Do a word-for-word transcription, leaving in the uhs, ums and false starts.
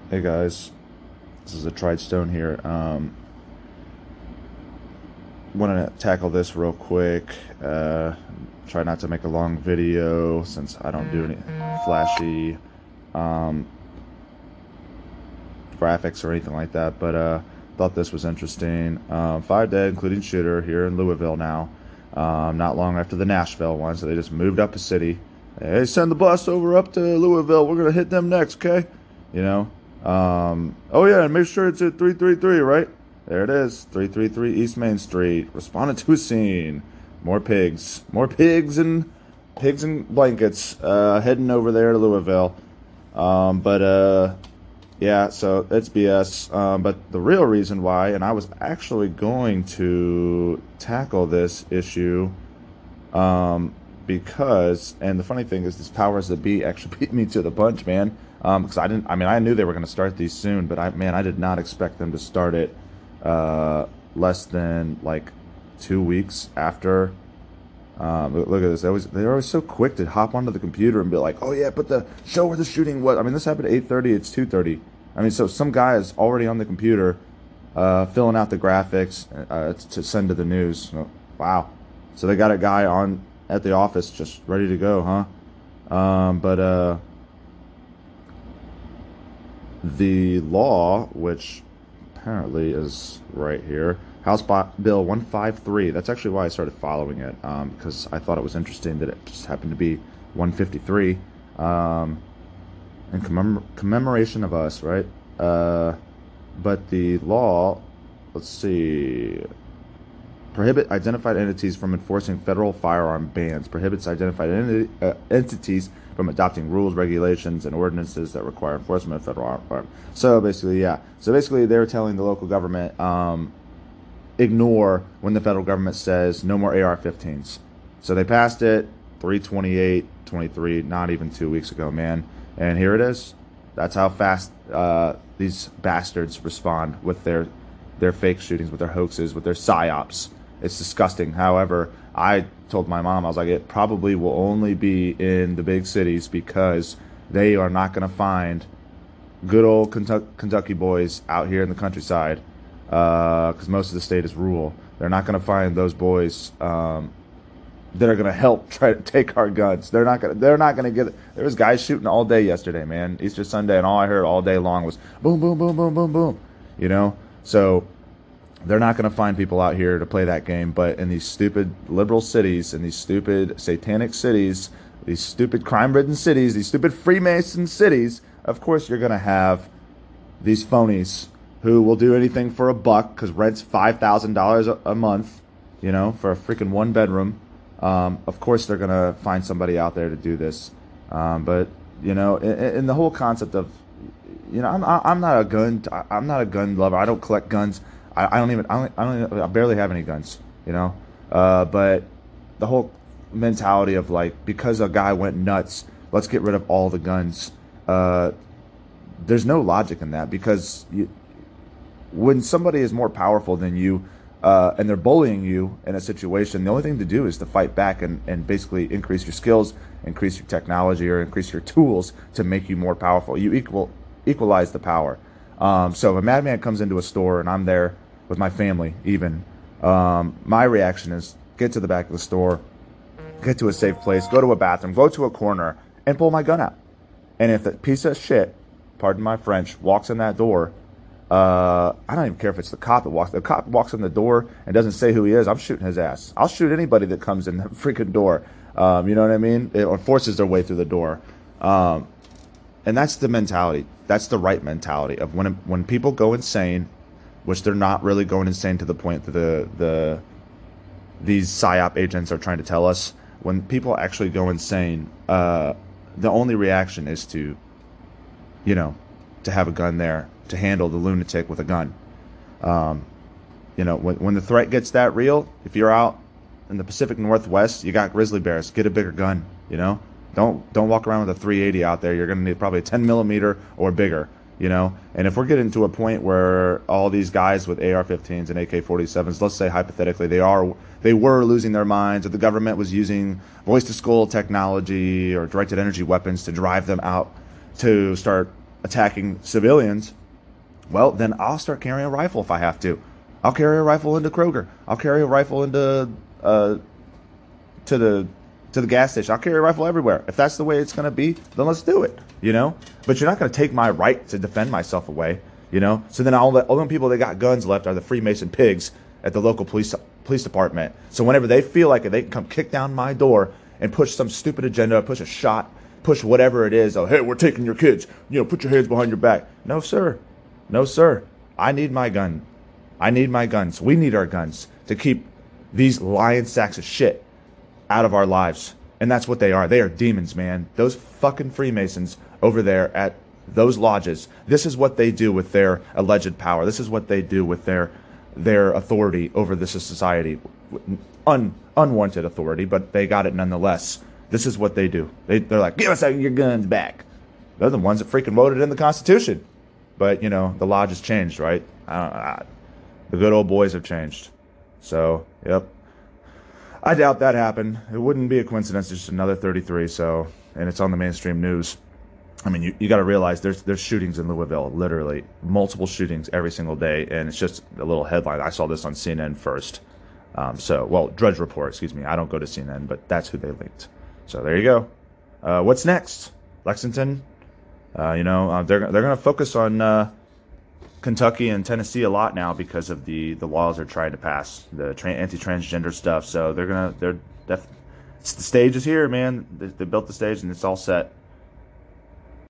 Hey guys, this is a Tried Stone here. Um, want to tackle this real quick. Uh, try not to make a long video since I don't do any flashy um, graphics or anything like that. But uh, thought this was interesting. Um, five dead, including shooter, here in Louisville now. Um, not long after the Nashville one, so they just moved up a city. Hey, send the bus over up to Louisville. We're gonna hit them next, okay? You know. Um, oh yeah, and make sure it's at three three three, right? There it is, three three three East Main Street. Responded to a scene. More pigs, more pigs and pigs and blankets. Uh, heading over there to Louisville. Um, but uh, yeah, so it's B S. Um, but the real reason why, and I was actually going to tackle this issue, um, because, and the funny thing is, these powers that be actually beat me to the punch, man. Um, because I didn't, I mean, I knew they were going to start these soon, but I, man, I did not expect them to start it uh, less than like two weeks after. Um, look, look at this. They always, they're always so quick to hop onto the computer and be like, "Oh yeah, put the show where the shooting was." I mean, this happened at eight thirty. It's two thirty. I mean, so some guy is already on the computer, uh, filling out the graphics uh, to send to the news. Oh, wow. So they got a guy on at the office just ready to go, huh? Um, but uh. The law, which apparently is right here, House Bill one fifty-three. That's actually why I started following it, um, because I thought it was interesting that it just happened to be one fifty-three, um, in commemor commemoration of us, right? Uh, but the law, let's see, prohibit identified entities from enforcing federal firearm bans, prohibits identified enti uh, entities from adopting rules, regulations, and ordinances that require enforcement of federal firearm. So basically, yeah. So basically, they're telling the local government, um, ignore when the federal government says no more A R fifteens. So they passed it three twenty-eight twenty-three, not even two weeks ago, man. And here it is. That's how fast uh, these bastards respond with their their fake shootings, with their hoaxes, with their psyops. It's disgusting. However, I told my mom, I was like, it probably will only be in the big cities because they are not going to find good old Kentucky boys out here in the countryside, because uh, most of the state is rural. They're not going to find those boys um, that are going to help try to take our guns. They're not going to, they're not going to get it. There was guys shooting all day yesterday, man, Easter Sunday, and all I heard all day long was boom, boom, boom, boom, boom, boom, you know? So they're not going to find people out here to play that game, but in these stupid liberal cities, in these stupid satanic cities, these stupid crime-ridden cities, these stupid Freemason cities, of course you're going to have these phonies who will do anything for a buck because rent's five thousand dollars a month, you know, for a freaking one-bedroom. Um, of course they're going to find somebody out there to do this. Um, but, you know, in, in the whole concept of, you know, I'm, I'm not a gun, I'm not a gun lover. I don't collect guns. I, I don't even, I don't, I don't even, I barely have any guns, you know, uh, but the whole mentality of like, because a guy went nuts, let's get rid of all the guns. Uh, there's no logic in that, because you, when somebody is more powerful than you, uh, and they're bullying you in a situation, the only thing to do is to fight back and, and basically increase your skills, increase your technology, or increase your tools to make you more powerful. You equal, equalize the power. Um, so if a madman comes into a store and I'm there with my family, even, um, my reaction is get to the back of the store, get to a safe place, go to a bathroom, go to a corner, and pull my gun out. And if the piece of shit, pardon my French, walks in that door, uh, I don't even care if it's the cop that walks. The cop walks in the door and doesn't say who he is, I'm shooting his ass. I'll shoot anybody that comes in the freaking door. Um, you know what I mean? It, or forces their way through the door. Um, and that's the mentality. That's the right mentality of when when people go insane, which they're not really going insane to the point that the the these psyop agents are trying to tell us. When people actually go insane, uh, the only reaction is to, you know, to have a gun there to handle the lunatic with a gun. Um, you know, when when the threat gets that real, if you're out in the Pacific Northwest, you got grizzly bears. Get a bigger gun. You know. Don't don't walk around with a three eighty out there. You're going to need probably a ten millimeter or bigger, you know. And if we're getting to a point where all these guys with A R fifteens and A K forty-sevens, let's say hypothetically they are they were losing their minds, or the government was using voice to skull technology or directed energy weapons to drive them out to start attacking civilians, well, then I'll start carrying a rifle if I have to. I'll carry a rifle into Kroger. I'll carry a rifle into uh, to the to the gas station. I'll carry a rifle everywhere. If that's the way it's going to be, then let's do it, you know? But you're not going to take my right to defend myself away, you know? So then all the only people that got guns left are the Freemason pigs at the local police police department. So whenever they feel like it, they can come kick down my door and push some stupid agenda, push a shot, push whatever it is. Oh, hey, we're taking your kids. You know, put your hands behind your back. No, sir. No, sir. I need my gun. I need my guns. We need our guns to keep these lion sacks of shit out of our lives. And that's what they are. They are demons, man. Those fucking Freemasons over there at those lodges, this is what they do with their alleged power. This is what they do with their their authority over this society. Un, unwanted authority, but they got it nonetheless. This is what they do. They, they're like, give us your guns back. They're the ones that freaking voted in the Constitution. But, you know, the lodge has changed, right? I don't, I, the good old boys have changed. So, yep. I doubt that happened. It wouldn't be a coincidence. It's just another thirty-three, so, and it's on the mainstream news. I mean, you, you got to realize there's there's shootings in Louisville, literally. Multiple shootings every single day, and it's just a little headline. I saw this on C N N first. Um, so, well, Drudge Report, excuse me. I don't go to C N N, but that's who they linked. So there you go. Uh, what's next? Lexington? Uh, you know, uh, they're they're going to focus on uh, Kentucky and Tennessee a lot now because of the, the laws they're trying to pass, the tra- anti-transgender stuff. So they're gonna they're def- it's, the stage is here, man. They, they built the stage and it's all set.